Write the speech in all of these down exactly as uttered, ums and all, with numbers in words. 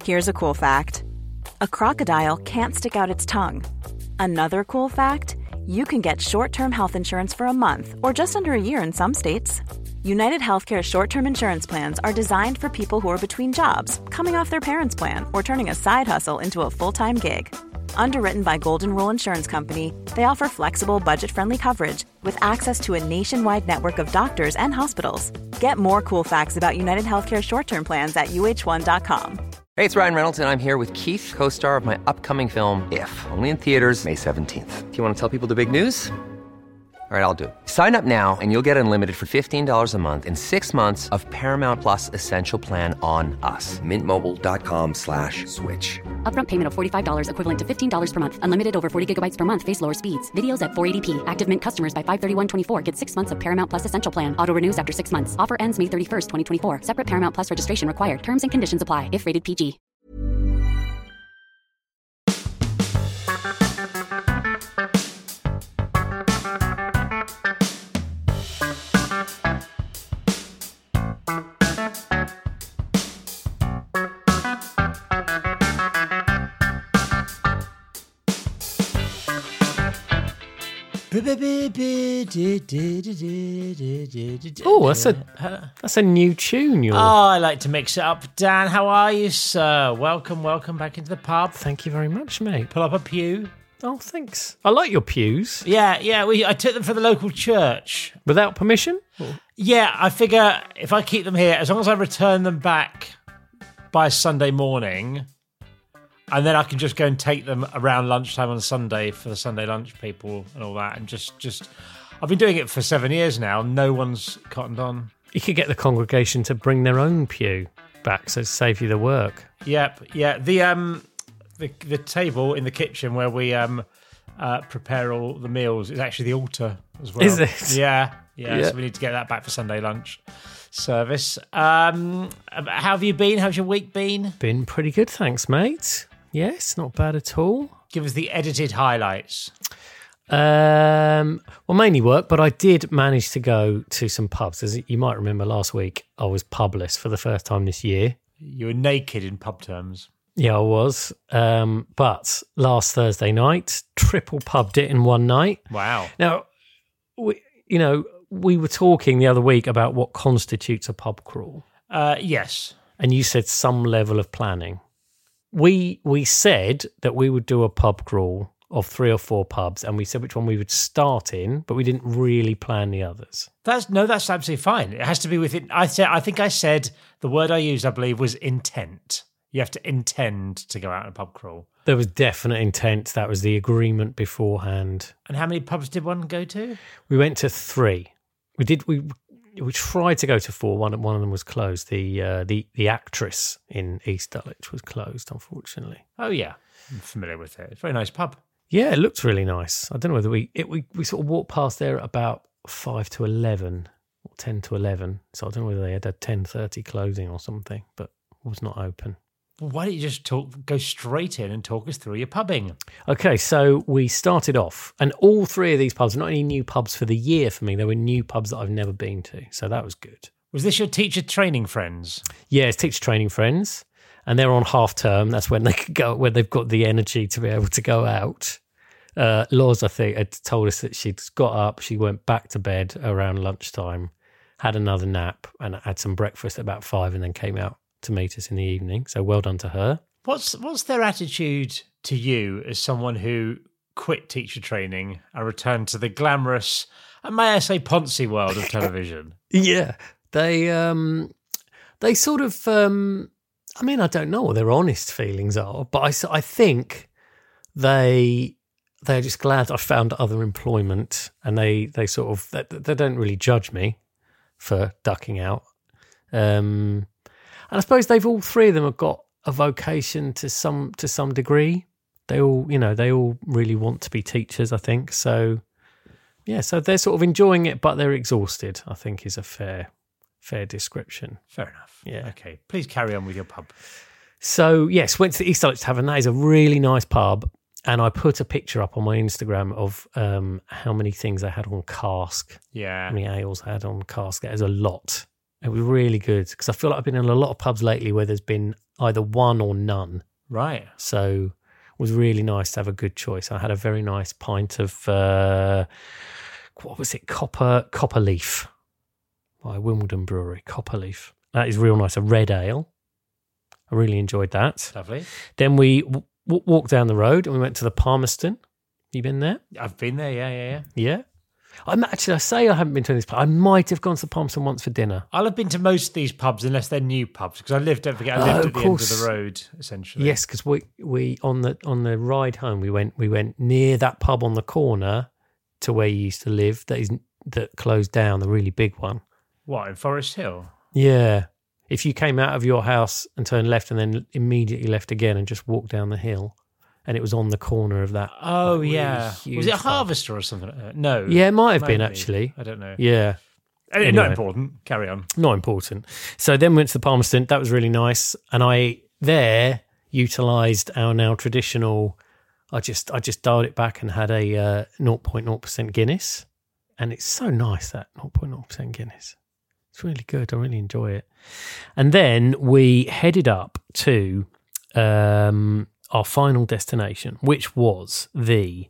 Here's a cool fact. A crocodile can't stick out its tongue. Another cool fact, you can get short-term health insurance for a month or just under a year in some states. United Healthcare short-term insurance plans are designed for people who are between jobs, coming off their parents' plan, or turning a side hustle into a full-time gig. Underwritten by Golden Rule Insurance Company, they offer flexible, budget-friendly coverage with access to a nationwide network of doctors and hospitals. Get more cool facts about United Healthcare short-term plans at U H one dot com. Hey, it's Ryan Reynolds, and I'm here with Keith, co-star of my upcoming film, If, only in theaters May seventeenth. Do you want to tell people the big news? All right, I'll do it. Sign up now and you'll get unlimited for fifteen dollars a month and six months of Paramount Plus Essential Plan on us. Mint Mobile dot com slash switch. Upfront payment of forty-five dollars equivalent to fifteen dollars per month. Unlimited over forty gigabytes per month. Face lower speeds. Videos at four eighty p. Active Mint customers by five thirty-one twenty-four get six months of Paramount Plus Essential Plan. Auto renews after six months. Offer ends May thirty-first, twenty twenty-four. Separate Paramount Plus registration required. Terms and conditions apply if rated P G. Oh, that's a that's a new tune. You're... Oh, I like to mix it up. Dan, how are you, sir? Welcome, welcome back into the pub. Thank you very much, mate. Pull up a pew. Oh, thanks. I like your pews. Yeah, yeah. We I took them for the local church without permission. Or? Yeah, I figure if I keep them here, as long as I return them back by Sunday morning. And then I can just go and take them around lunchtime on Sunday for the Sunday lunch people and all that. And just, just, I've been doing it for seven years now. No one's cottoned on. You could get the congregation to bring their own pew back, so to save you the work. Yep, yeah. The um, the the table in the kitchen where we um, uh, prepare all the meals is actually the altar as well. Is it? Yeah, yeah. yeah. So we need to get that back for Sunday lunch service. Um, how have you been? How's your week been? Been pretty good, thanks, mate. Yes, not bad at all. Give us the edited highlights. Um, well, mainly work, but I did manage to go to some pubs. As you might remember, last week I was publess for the first time this year. You were naked in pub terms. Yeah, I was. Um, but last Thursday night, triple pubbed it in one night. Wow. Now, we, you know, we were talking the other week about what constitutes a pub crawl. Uh, yes. And you said some level of planning. We we said that we would do a pub crawl of three or four pubs, and we said which one we would start in, but we didn't really plan the others. That's no, that's absolutely fine. It has to be within. I said, I think I said the word I used, I believe, was intent. You have to intend to go out on a pub crawl. There was definite intent. That was the agreement beforehand. And how many pubs did one go to? We went to three. We did. We we tried to go to four. One one of them was closed. The uh, the the Actress in East Dulwich was closed, unfortunately. Oh yeah, I'm familiar with it. It's a very nice pub. Yeah, it looked really nice. I don't know whether we it, we we sort of walked past there at about five to eleven or ten to eleven. So I don't know whether they had a ten thirty closing or something, but it was not open. Well, why don't you just talk, go straight in and talk us through your pubbing? Okay, so we started off, and all three of these pubs, not any new pubs for the year for me, they were new pubs that I've never been to, so that was good. Was this your teacher training friends? Yeah, it's teacher training friends, and they're on half term. That's when they could go, when they've got the energy to be able to go out. Uh, Loz, I think, had told us that she'd got up, she went back to bed around lunchtime, had another nap, and had some breakfast at about five, and then came out to meet us in the evening. So well done to her. What's what's their attitude to you as someone who quit teacher training and returned to the glamorous, and may I say, poncy world of television? Yeah, they um, they sort of. Um, I mean, I don't know what their honest feelings are, but I, I think they they're just glad I found other employment, and they they sort of they, they don't really judge me for ducking out. Um, And I suppose they've all three of them have got a vocation to some to some degree. They all, you know, they all really want to be teachers, I think. So, yeah, so they're sort of enjoying it, but they're exhausted, I think is a fair fair description. Fair enough. Yeah. Okay, please carry on with your pub. So, yes, went to the East Dulwich Tavern. That is a really nice pub. And I put a picture up on my Instagram of um, how many things I had on cask. Yeah. How many ales I had on cask. There's a lot. It was really good because I feel like I've been in a lot of pubs lately where there's been either one or none. Right. So it was really nice to have a good choice. I had a very nice pint of, uh, what was it, Copper Copper Leaf by Wimbledon Brewery, Copper Leaf. That is real nice, a red ale. I really enjoyed that. Lovely. Then we w- w- walked down the road and we went to the Palmerston. You been there? I've been there, yeah, yeah, yeah. Yeah. I'm actually, I say I haven't been to this pub. I might have gone to the Palmerston once for dinner. I'll have been to most of these pubs unless they're new pubs because I lived, don't forget, I lived Oh, at of the course. end of the road, essentially. Yes, because we, we on the on the ride home we went we went near that pub on the corner to where you used to live that is that closed down, the really big one. What, in Forest Hill? Yeah. If you came out of your house and turned left and then immediately left again and just walked down the hill, and it was on the corner of that. Oh, like, really yeah. huge Was it a pub. Harvester or something like that? No. Yeah, it might have been Maybe. actually. I don't know. Yeah. Anyway, Anyway. Not important. Carry on. Not important. So then we went to the Palmerston. That was really nice. And I there utilised our now traditional. I just I just dialed it back and had a uh, zero point zero percent Guinness, and it's so nice that zero point zero percent Guinness. It's really good. I really enjoy it. And then we headed up to um, our final destination, which was the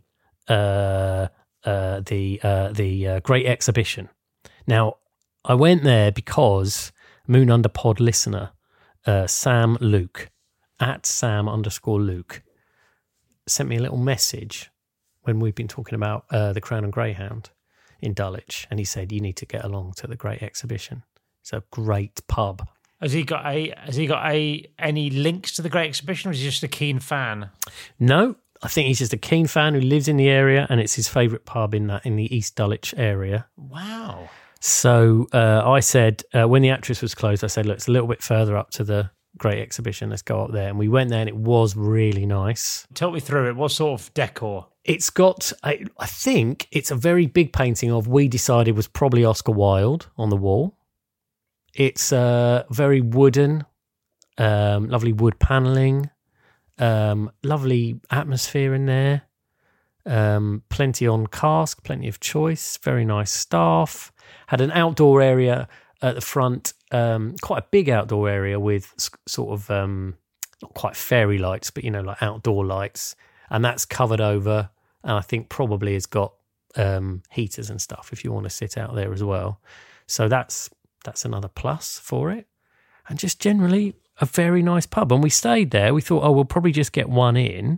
uh, uh, the uh, the uh, Great Exhibition. Now, I went there because Moon Under Pod listener uh, Sam Luke at Sam underscore Luke sent me a little message when we've been talking about uh, the Crown and Greyhound in Dulwich, and he said you need to get along to the Great Exhibition. It's a great pub. Has he got a? Has he got a any links to the Great Exhibition, or is he just a keen fan? No, I think he's just a keen fan who lives in the area, and it's his favourite pub in that in the East Dulwich area. Wow. So uh, I said uh, when the Actress was closed, I said, look, it's a little bit further up to the Great Exhibition. Let's go up there, and we went there, and it was really nice. Talk me through it. What sort of decor? It's got, I, I think, it's a very big painting of we decided was probably Oscar Wilde on the wall. It's uh, very wooden, um, lovely wood panelling, um, lovely atmosphere in there, um, plenty on cask, plenty of choice, very nice staff. Had an outdoor area at the front, um, quite a big outdoor area with s- sort of, um, not quite fairy lights, but, you know, like outdoor lights. And that's covered over, and I think probably has got um, heaters and stuff if you want to sit out there as well. So that's that's another plus for it. And just generally a very nice pub. And we stayed there. We thought, oh, we'll probably just get one in.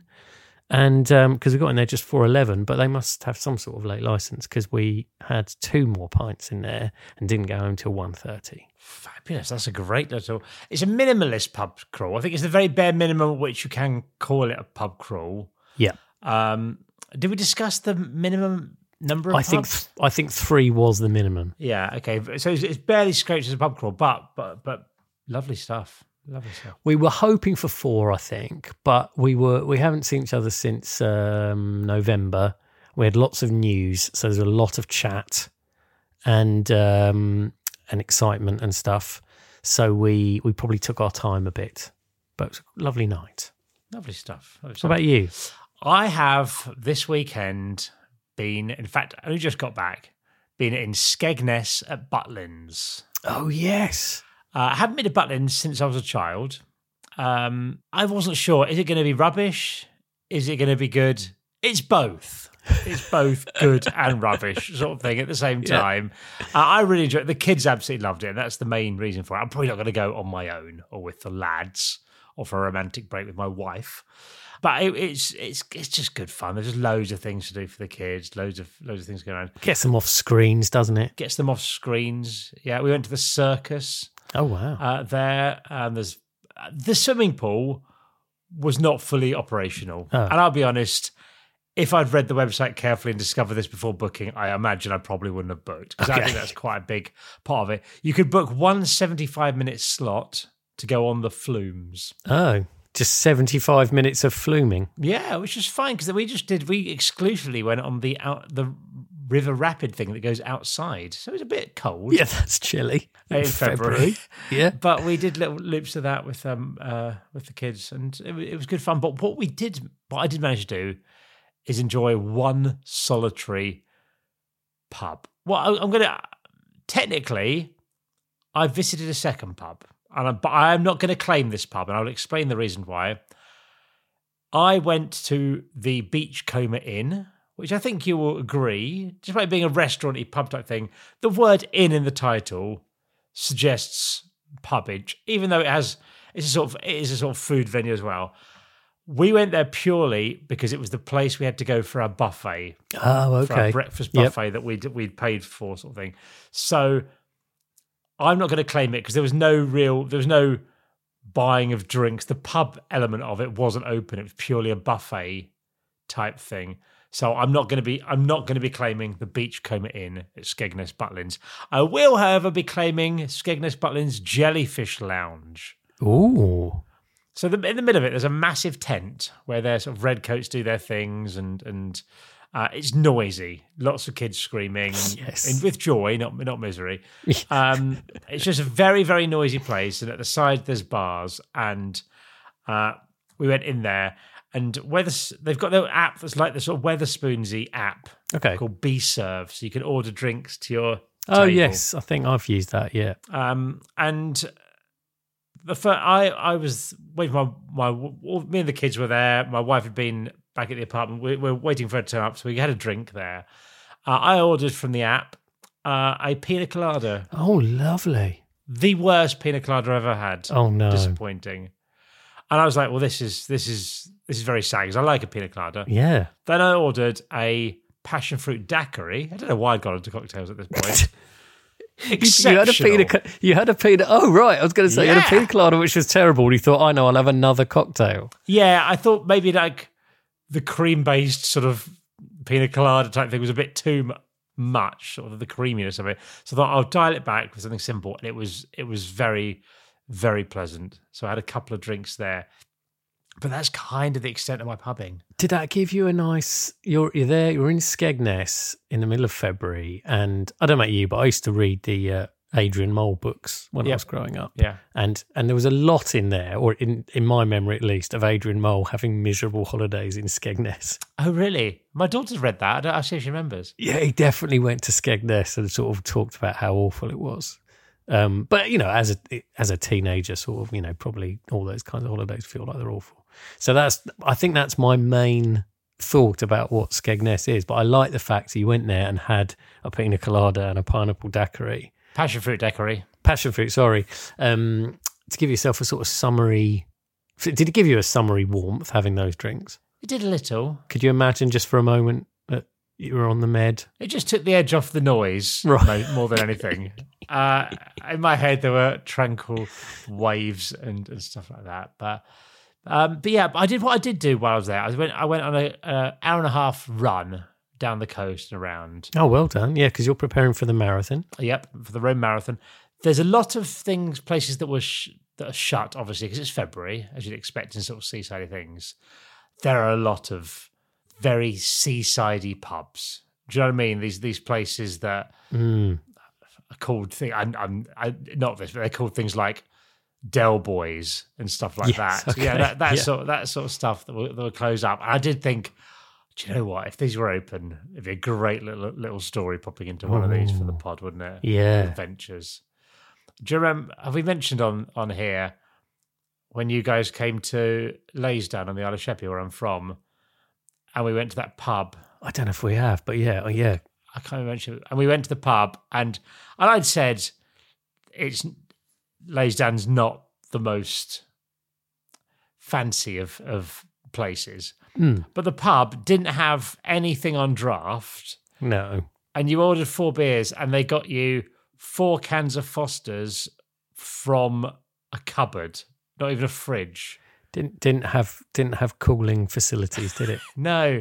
And because um, we got in there just for eleven, but they must have some sort of late license because we had two more pints in there and didn't go home till one thirty. Fabulous. That's a great little... It's a minimalist pub crawl. I think it's the very bare minimum at which you can call it a pub crawl. Yeah. Um, did we discuss the minimum number of I pubs? think th- I think three was the minimum. Yeah, okay. So it's, it's barely scraped as a pub crawl, but but but lovely stuff. Lovely stuff. We were hoping for four, I think, but we were we haven't seen each other since um, November. We had lots of news, so there's a lot of chat and um, and excitement and stuff. So we we probably took our time a bit, but it was a lovely night. Lovely stuff. Lovely What stuff. about you? I have this weekend been, in fact, I only just got back, been in Skegness at Butlins. Oh yes. Uh, I haven't been to Butlins since I was a child. Um, I wasn't sure. Is it going to be rubbish? Is it going to be good? It's both. It's both good and rubbish sort of thing at the same Yeah. time. Uh, I really enjoyed it. The kids absolutely loved it. And that's the main reason for it. I'm probably not going to go on my own or with the lads or for a romantic break with my wife. But it, it's it's it's just good fun. There's just loads of things to do for the kids. Loads of loads of things going on. Gets them off screens, doesn't it? Gets them off screens. Yeah, we went to the circus. Oh wow. Uh, there, and there's uh, the swimming pool was not fully operational. Oh. And I'll be honest, if I'd read the website carefully and discovered this before booking, I imagine I probably wouldn't have booked because I Okay. think that's quite a big part of it. You could book one seventy-five minute slot to go on the flumes. Oh, just seventy-five minutes of fluming. Yeah, which is fine because we just did. We exclusively went on the out the River Rapid thing that goes outside, so it was a bit cold. Yeah, that's chilly. In February. Yeah. But we did little loops of that with um uh with the kids, and it, wa- it was good fun. But what we did, what I did manage to do, is enjoy one solitary pub. Well, I, I'm gonna technically, I visited a second pub, and I, but I am not going to claim this pub, and I'll explain the reason why. I went to the Beachcomber Inn, which I think you will agree, despite being a restaurant-y pub type thing, the word inn in the title suggests pubage, even though it has it's a sort of it is a sort of food venue as well. We went there purely because it was the place we had to go for our buffet. Oh, okay. For our breakfast buffet yep. that we'd we'd paid for, sort of thing. So I'm not going to claim it because there was no real there was no buying of drinks. The pub element of it wasn't open. It was purely a buffet type thing. So I'm not going to be I'm not going to be claiming the Beachcomber Inn at Skegness Butlins. I will, however, be claiming Skegness Butlins Jellyfish Lounge. Ooh. So the, in the middle of it, there's a massive tent where their sort of redcoats do their things, and and uh, it's noisy. Lots of kids screaming, yes. and with joy, not not misery. Um, it's just a very very noisy place, and at the side there's bars, and uh, we went in there. And Weathers, they've got their app that's like the sort of Weatherspoonsy app okay. called B-Serve. So you can order drinks to your Oh, table. yes. I think I've used that, yeah. Um, and the first, I, I was waiting for my, my, all, me and the kids were there. My wife had been back at the apartment. We, we were waiting for her to turn up, so we had a drink there. Uh, I ordered from the app uh, a pina colada. Oh, lovely. The worst pina colada I've ever had. Oh, no. Disappointing. And I was like, well, this is this is this is very sad because I like a pina colada. Yeah. Then I ordered a passion fruit daiquiri. I don't know why I got into cocktails at this point. Exceptional. You had a pina. You had a pina. Oh, right. I was going to say yeah. you had a pina colada, which was terrible. And you thought, I know, I'll have another cocktail. Yeah, I thought maybe like the cream-based sort of pina colada type thing was a bit too much, sort of the creaminess of it. So I thought I'll dial it back with something simple, and it was it was very. Very pleasant. So I had a couple of drinks there. But that's kind of the extent of my pubbing. Did that give you a nice... You're, you're there, you're in Skegness in the middle of February, and I don't know about you, but I used to read the uh, Adrian Mole books when yep. I was growing up. Yeah. And and there was a lot in there, or in, in my memory at least, of Adrian Mole having miserable holidays in Skegness. Oh, really? My daughter's read that. I don't I'll see if she remembers. Yeah, he definitely went to Skegness and sort of talked about how awful it was. Um, but, you know, as a as a teenager, sort of, you know, probably all those kinds of holidays feel like they're awful. So that's, I think that's my main thought about what Skegness is. But I like the fact that you went there and had a pina colada and a pineapple daiquiri. Passion fruit daiquiri. Passion fruit, sorry. Um, to give yourself a sort of summery, did it give you a summery warmth having those drinks? It did a little. Could you imagine just for a moment that you were on the med? It just took the edge off the noise, right. more than anything. Uh, in my head, there were tranquil waves and, and stuff like that. But um, but yeah, I did what I did do while I was there. I went I went on a, a hour and a half run down the coast and around. Oh, well done. Yeah, because you're preparing for the marathon. Yep, for the Rome Marathon. There's a lot of things, places that were sh- that are shut, obviously, because it's February, as you'd expect in sort of seaside things. There are a lot of very seasidey pubs. Do you know what I mean? These these places that. Mm. Called thing. I'm, I'm I, not this, but they're called things like Del Boys and stuff like yes, that. Okay. So yeah, that, that yeah. sort of, that sort of stuff that will, that will close up. And I did think, do you know what? If these were open, it'd be a great little little story popping into one Ooh. Of these for the pod, wouldn't it? Yeah, adventures. Do you remember? Have we mentioned on on here when you guys came to Laysdown on the Isle of Sheppey, where I'm from, and we went to that pub? I don't know if we have, but yeah, oh, yeah. I can't mention it. And we went to the pub, and and I'd said it's Laysdown's not the most fancy of of places, mm. but the pub didn't have anything on draft. No, and you ordered four beers, and they got you four cans of Foster's from a cupboard, not even a fridge. Didn't didn't have didn't have cooling facilities, did it? No,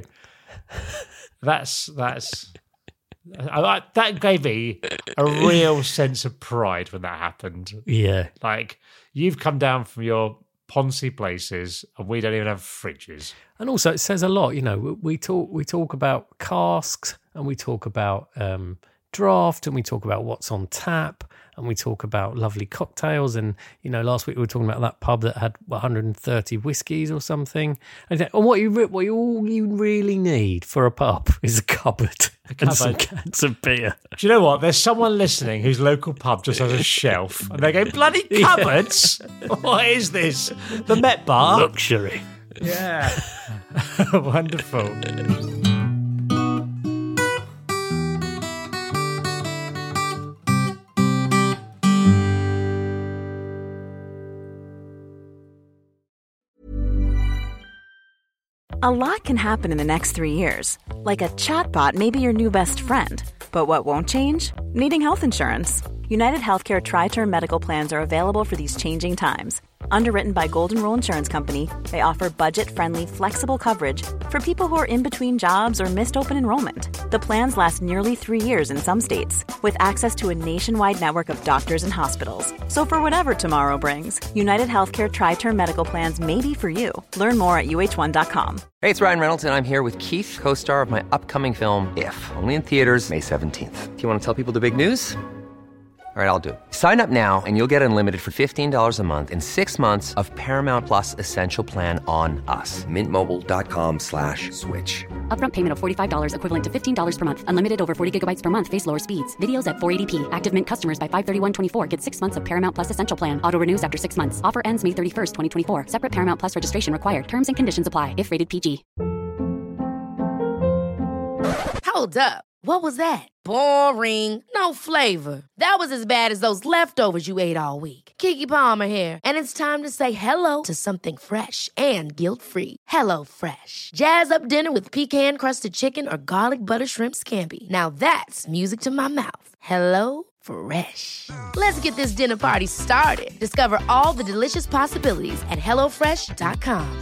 that's that's. I, that gave me a real sense of pride when that happened. Yeah. Like, you've come down from your poncy places and we don't even have fridges. And also it says a lot, you know, we, we talk we talk about casks and we talk about um, draft, and we talk about what's on tap, and we talk about lovely cocktails. And, you know, last week we were talking about that pub that had one hundred thirty whiskies or something. And what you, re- what you, all you really need for a pub is a cupboard, a cupboard and some cans of beer. Do you know what? There's someone listening whose local pub just has a shelf, and they go, bloody cupboards? Yeah. What is this? The Met Bar? Luxury. Yeah. Wonderful. A lot can happen in the next three years. Like a chatbot may be your new best friend. But what won't change? Needing health insurance. United Healthcare Tri-Term Medical Plans are available for these changing times. Underwritten by Golden Rule Insurance Company, they offer budget-friendly, flexible coverage for people who are in between jobs or missed open enrollment. The plans last nearly three years in some states, with access to a nationwide network of doctors and hospitals. So for whatever tomorrow brings, United Healthcare Tri-Term Medical Plans may be for you. Learn more at U H one dot com. Hey, it's Ryan Reynolds, and I'm here with Keith, co-star of my upcoming film, If, only in theaters May seventeenth. Do you want to tell people the big news? All right, I'll do it. Sign up now and you'll get unlimited for fifteen dollars a month and six months of Paramount Plus Essential Plan on us. Mint Mobile dot com slash switch. Upfront payment of forty-five dollars equivalent to fifteen dollars per month. Unlimited over forty gigabytes per month. Face lower speeds. Videos at four eighty p. Active Mint customers by five thirty-one twenty-four get six months of Paramount Plus Essential Plan. Auto renews after six months. Offer ends May thirty-first, twenty twenty-four. Separate Paramount Plus registration required. Terms and conditions apply if rated P G. Hold up. What was that? Boring. No flavor. That was as bad as those leftovers you ate all week. Keke Palmer here, and it's time to say hello to something fresh and guilt-free. Hello Fresh. Jazz up dinner with pecan-crusted chicken or garlic butter shrimp scampi. Now that's music to my mouth. Hello Fresh. Let's get this dinner party started. Discover all the delicious possibilities at hello fresh dot com.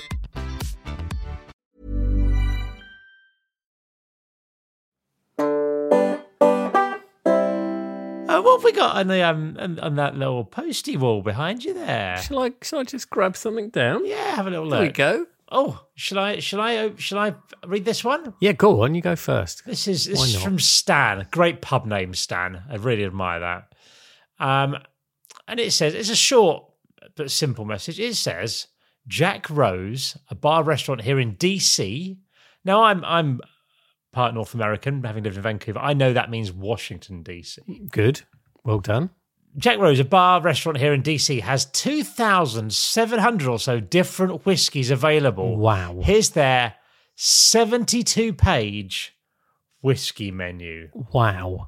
Uh, what have we got on the um on, on that little postie wall behind you there? Shall I, shall I just grab something down? Yeah, have a little look. There we go. Oh, shall I shall I shall I read this one? Yeah, go on. You go first. This is this Why is not? from Stan. Great pub name, Stan. I really admire that. Um, and it says it's a short but simple message. It says Jack Rose, a bar restaurant here in D C. Now I'm I'm part North American, having lived in Vancouver. I know that means Washington D C. Good. Well done. Jack Rose, a bar restaurant here in D C, has two thousand seven hundred or so different whiskies available. Wow. Here's their seventy-two page whiskey menu. Wow.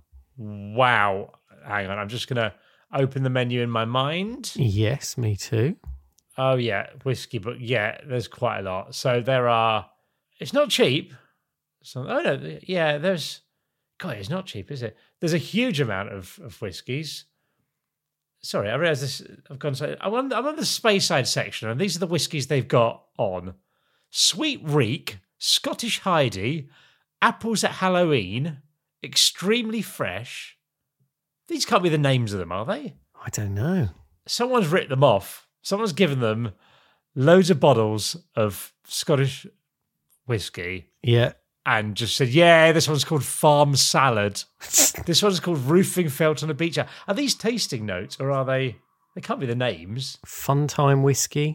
Wow. Hang on, I'm just going to open the menu in my mind. Yes, me too. Oh, yeah, whiskey, but yeah, there's quite a lot. So there are, it's not cheap. So, oh, no, yeah, there's, God, it's not cheap, is it? There's a huge amount of, of whiskies. Sorry, I realise this, I've gone, so I'm on, I'm on the Speyside section, and these are the whiskies they've got on. Sweet Reek, Scottish Heidi, Apples at Halloween, Extremely Fresh. These can't be the names of them, are they? I don't know. Someone's written them off. Someone's given them loads of bottles of Scottish whiskey. Yeah. And just said, yeah, this one's called Farm Salad. This one's called Roofing Felt on a Beach. Are these tasting notes, or are they... They can't be the names. Fun Time Whiskey.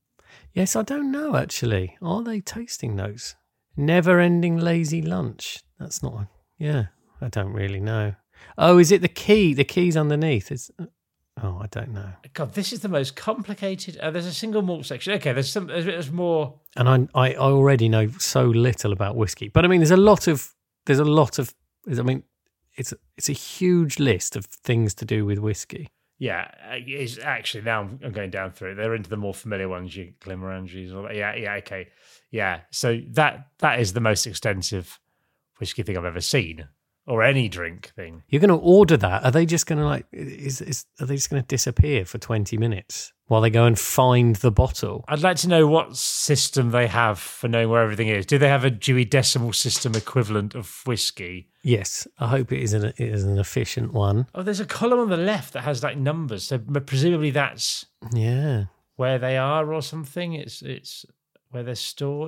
Yes, I don't know, actually. Are they tasting notes? Never Ending Lazy Lunch. That's not... Yeah, I don't really know. Oh, is it the key? The key's underneath. It's... Oh, I don't know. God, this is the most complicated... Uh, there's a single malt section. Okay, there's some. There's, there's more... And I, I already know so little about whiskey, but I mean, there's a lot of, there's a lot of, I mean, it's it's a huge list of things to do with whiskey. Yeah, it's actually now I'm, I'm going down through it. They're into the more familiar ones, your Glenmorangies, all that. Yeah, yeah, okay, yeah. So that that is the most extensive whiskey thing I've ever seen, or any drink thing. You're going to order that? Are they just going to like? Is is are they just going to disappear for twenty minutes? While they go and find the bottle. I'd like to know what system they have for knowing where everything is. Do they have a Dewey Decimal System equivalent of whiskey? Yes, I hope it is an, it is an efficient one. Oh, there's a column on the left that has like numbers. So presumably that's yeah where they are or something. It's it's where they're stored.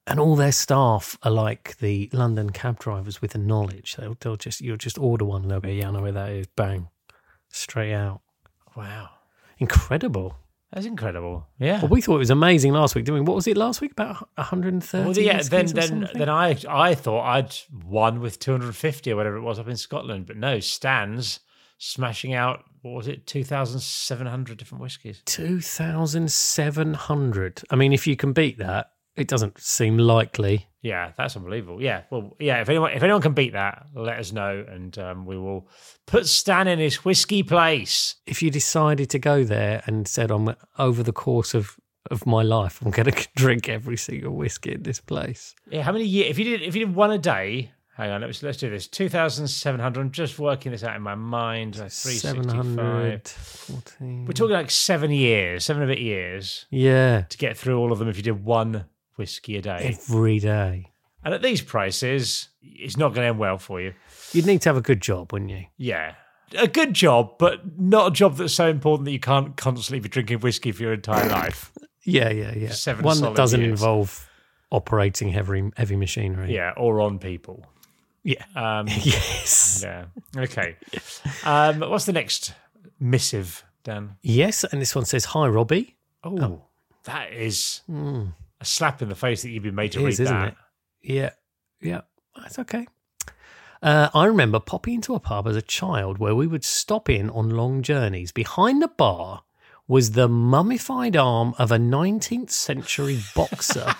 and all their staff are like the London cab drivers with the knowledge. They'll, they'll just you'll just order one and they'll go, yeah, I know where that is. Bang, straight out. Wow, incredible. That's incredible. Yeah. Well, we thought it was amazing last week. Didn't we? What was it last week? About one hundred thirty. Well, yeah. Then, then, something? then I, I thought I'd won with two hundred fifty or whatever it was up in Scotland, but no, Stan's smashing out. What was it? two thousand seven hundred different whiskies. two thousand seven hundred. I mean, if you can beat that, it doesn't seem likely. Yeah, that's unbelievable. Yeah, well, yeah. If anyone, if anyone can beat that, let us know, and um, we will put Stan in his whiskey place. If you decided to go there and said, "I'm over the course of, of my life, I'm going to drink every single whiskey in this place." Yeah, how many years? If you did, if you did one a day. Hang on, let's let's do this. Two thousand seven hundred. I'm just working this out in my mind. Like three sixty-five. fourteen. We're talking like seven years, seven of it years. Yeah, to get through all of them. If you did one whiskey a day every day, and at these prices, it's not going to end well for you. You'd need to have a good job, wouldn't you? Yeah, a good job, but not a job that's so important that you can't constantly be drinking whiskey for your entire life. yeah, yeah, yeah. Seven one that doesn't years. involve operating heavy heavy machinery. Yeah, or on people. Yeah. Um, yes. Yeah. Okay. Um, what's the next missive, Dan? Yes, and this one says, "Hi, Robbie." Oh, oh. that is mm. a slap in the face that you've been made to it read is, isn't that. It? Yeah. Yeah. That's okay. Uh, I remember popping into a pub as a child where we would stop in on long journeys. Behind the bar was the mummified arm of a nineteenth century boxer.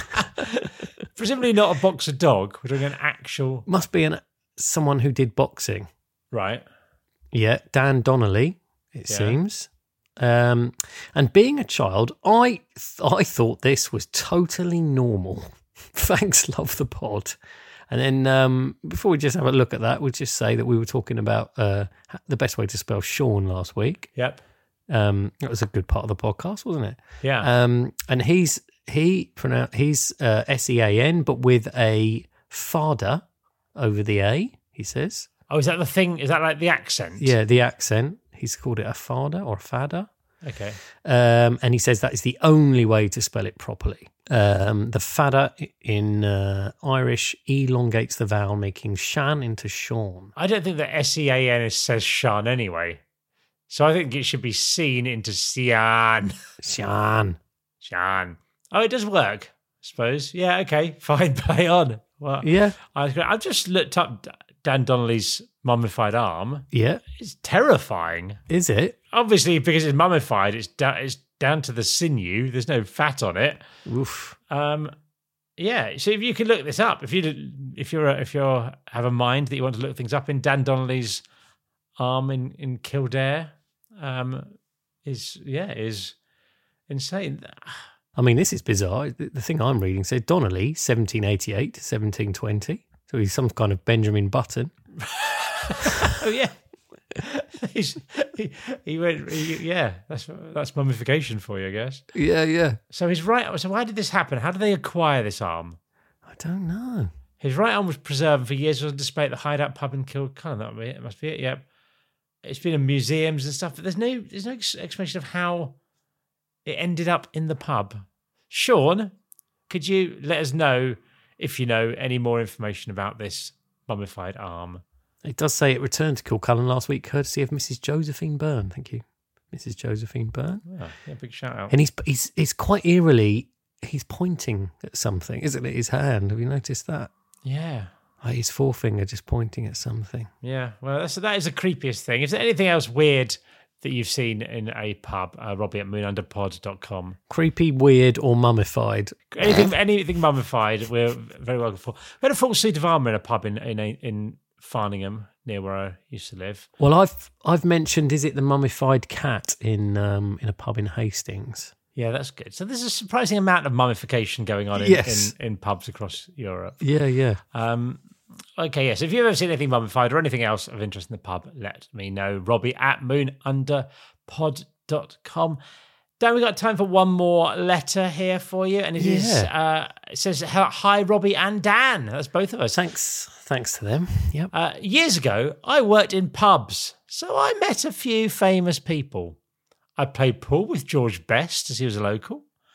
Presumably not a boxer dog. We're doing an actual... Must be an someone who did boxing. Right. Yeah, Dan Donnelly, it yeah. seems. Um, and being a child, I th- I thought this was totally normal. Thanks, love the pod. And then um, before we just have a look at that, we'll just say that we were talking about uh, the best way to spell Sean last week. Yep. Um, that was a good part of the podcast, wasn't it? Yeah. Um, and he's he pronounce he's uh, S E A N, but with a farda over the A. He says. Oh, is that the thing? Is that like the accent? Yeah, the accent. He's called it a farda or a fada. Okay. Um, and he says that is the only way to spell it properly. Um, the fada in uh, Irish elongates the vowel, making shan into Sean. I don't think that S E A N says shan anyway. So I think it should be seen into Sian. Shan. Shan. Oh, it does work, I suppose. Yeah, okay, fine, play on. Well, yeah. I, I've just looked up Dan Donnelly's mummified arm. Yeah. It's terrifying. Is it? Obviously, because it's mummified, it's, da- it's down to the sinew. There's no fat on it. Oof. Um, yeah, so if you can look this up, if you if you're if you have a mind that you want to look things up in Dan Donnelly's arm in in Kildare, um, is yeah is insane. I mean, this is bizarre. The, the thing I'm reading said Donnelly, seventeen eighty-eight to seventeen twenty. So he's some kind of Benjamin Button. Oh yeah, he's, he he went. He, yeah, that's that's mummification for you, I guess. Yeah, yeah. So his right. So why did this happen? How did they acquire this arm? I don't know. His right arm was preserved for years. Was on display at the Hideout pub in Kilcullen. That must be it. It must be it. Yep. It's been in museums and stuff, but there's no there's no explanation of how it ended up in the pub. Sean, could you let us know if you know any more information about this mummified arm? It does say it returned to Kilcullen last week, courtesy of Missus Josephine Byrne. Thank you, Missus Josephine Byrne. Oh, yeah, big shout out. And he's he's he's quite eerily he's pointing at something, isn't it? His hand. Have you noticed that? Yeah. Like his forefinger just pointing at something. Yeah. Well, that's, that is the creepiest thing. Is there anything else weird that you've seen in a pub? Uh, Robbie at moon under pod dot com. Creepy, weird, or mummified. Anything anything mummified, we're very welcome for. We had a full suit of armour in a pub in, in, in Farningham, near where I used to live. Well, I've I've mentioned, is it the mummified cat in um, in a pub in Hastings? Yeah, that's good. So there's a surprising amount of mummification going on in, yes. in, in pubs across Europe. Yeah, yeah. Um, okay, yes. If you've ever seen anything mummified or anything else of interest in the pub, let me know. Robbie at moon under pod dot com. Dan, we got time for one more letter here for you, and it yeah. is uh, it says hi, Robbie and Dan. That's both of us. Thanks, thanks to them. Yep. Uh, years ago, I worked in pubs, so I met a few famous people. I played pool with George Best as he was a local.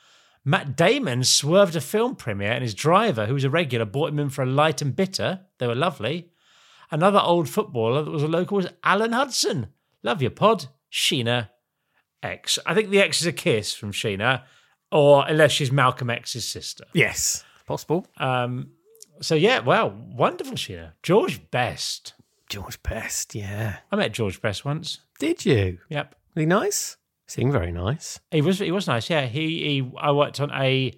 Matt Damon swerved a film premiere and his driver, who was a regular, brought him in for a light and bitter. They were lovely. Another old footballer that was a local was Alan Hudson. Love your pod, Sheena X. I think the X is a kiss from Sheena, or unless she's Malcolm X's sister. Yes, possible. Um, so, yeah, well, wonderful, Sheena. George Best. George Best, yeah. I met George Best once. Did you? Yep. Was he nice? Seemed very nice. He was He was nice, yeah. He, he I worked on a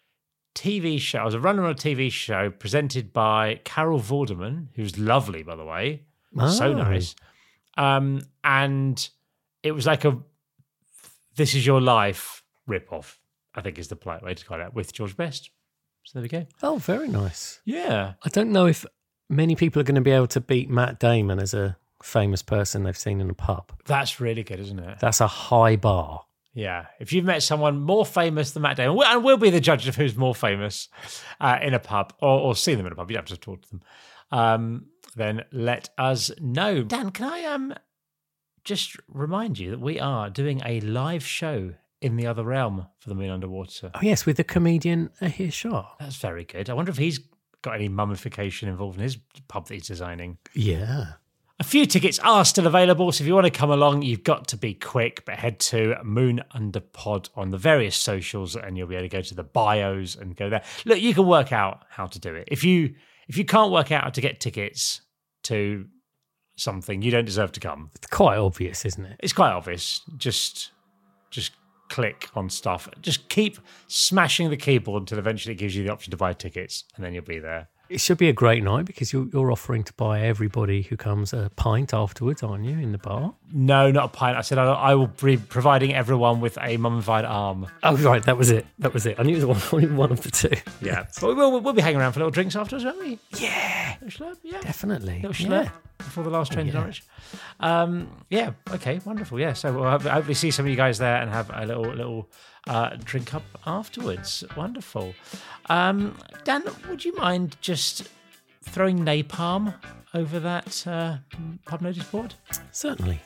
T V show. I was a runner on a T V show presented by Carol Vorderman, who's lovely, by the way. Oh. So nice. Um, and it was like a This Is Your Life rip-off, I think is the polite way to call it, with George Best. So there we go. Oh, very nice. Yeah. I don't know if many people are going to be able to beat Matt Damon as a famous person they've seen in a pub. That's really good, isn't it? That's a high bar. Yeah. If you've met someone more famous than Matt Damon, and we'll be the judge of who's more famous uh, in a pub, or, or see them in a pub, you don't have to talk to them, um, then let us know. Dan, can I um just remind you that we are doing a live show in the other realm for the Moon Underwater? Oh, yes, with the comedian Ahir Shah. That's very good. I wonder if he's got any mummification involved in his pub that he's designing. Yeah. A few tickets are still available, so if you want to come along, you've got to be quick, but head to Moon Under Pod on the various socials and you'll be able to go to the bios and go there. Look, you can work out how to do it. If you if you can't work out how to get tickets to something, you don't deserve to come. It's quite obvious, isn't it? It's quite obvious. Just just click on stuff. Just keep smashing the keyboard until eventually it gives you the option to buy tickets, and then you'll be there. It should be a great night because you're, you're offering to buy everybody who comes a pint afterwards, aren't you, in the bar? No, not a pint. I said I, I will be providing everyone with a mummified arm. Oh, right, that was it. That was it. I knew it was one, only one of the two. Yeah. But we will, we'll be hanging around for little drinks afterwards, won't we? Yeah. Little slurp, yeah. Definitely. Little slurp Yeah. before the last train Oh, to yeah. Norwich. Um, yeah, okay, wonderful. Yeah, so we'll have, hopefully see some of you guys there and have a little little uh, drink up afterwards. Wonderful. Um, Dan, would you mind just throwing napalm over that uh, pub notice board? Certainly.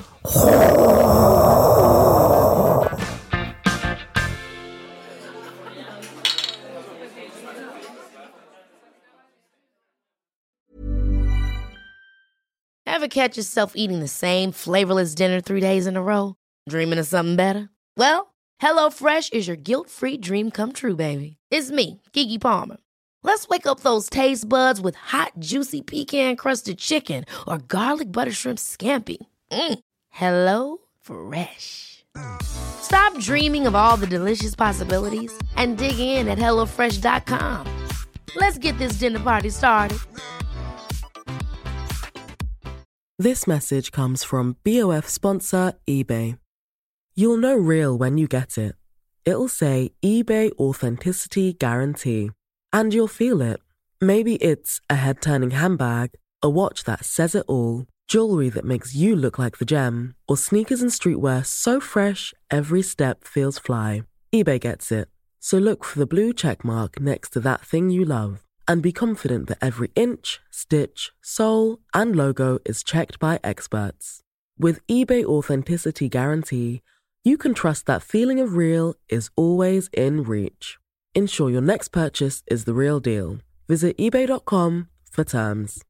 Ever catch yourself eating the same flavorless dinner three days in a row? Dreaming of something better? Well, HelloFresh is your guilt-free dream come true, baby. It's me, Keke Palmer. Let's wake up those taste buds with hot, juicy pecan-crusted chicken or garlic butter shrimp scampi. Mm. Hello Fresh. Stop dreaming of all the delicious possibilities and dig in at hello fresh dot com. Let's get this dinner party started. This message comes from B O F sponsor eBay. You'll know real when you get it. It'll say eBay Authenticity Guarantee. And you'll feel it. Maybe it's a head-turning handbag, a watch that says it all, jewelry that makes you look like the gem, or sneakers and streetwear so fresh every step feels fly. eBay gets it. So look for the blue check mark next to that thing you love. And be confident that every inch, stitch, sole, and logo is checked by experts. With eBay Authenticity Guarantee, you can trust that feeling of real is always in reach. Ensure your next purchase is the real deal. Visit ebay dot com for terms.